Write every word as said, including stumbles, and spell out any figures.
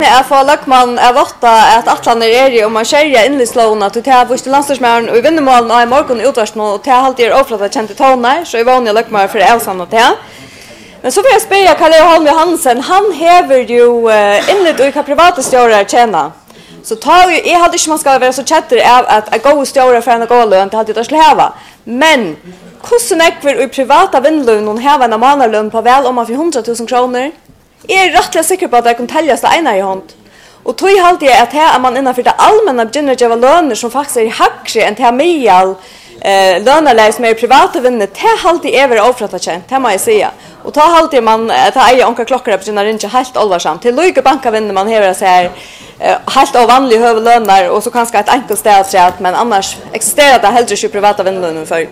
Jag får lökman av åtta att Atlan är i om man kärja inledslåna till att första landslagsmären och vinnermålen och i morgon utvarst nu och till alltid är ofta känt toner så är vanliga lökman för Elsan och till. Men så får jag spela Karl Holm Johansen. Han häver ju uh, inled och i privata stjärnor tjäna. Så tar ju jag hade inte man ska vara så chatter av att att gå stjärnor för en gå lön till alltid att släva. Men hur näkver i privata vindlön och häva en månadslön på väl om man får hundratusen kronor. Jag är rätt säker på att det kan täljas det ena i hand. Och tog alltid är att här är man innanför det allmänna begynner att göra löner som faktiskt är högre än till medial eh, lönerläge som är privata vinner. Det är alltid över ofråtat känt, det må jag säga. Och ta alltid man ta eier onka klockor på sina rinja helt allvarsamt. Till lika banka vinner man här så här eh, helt av vanliga hövlöner och så kanske ett enkelt städ men annars existerar det helt inte privata vinner för.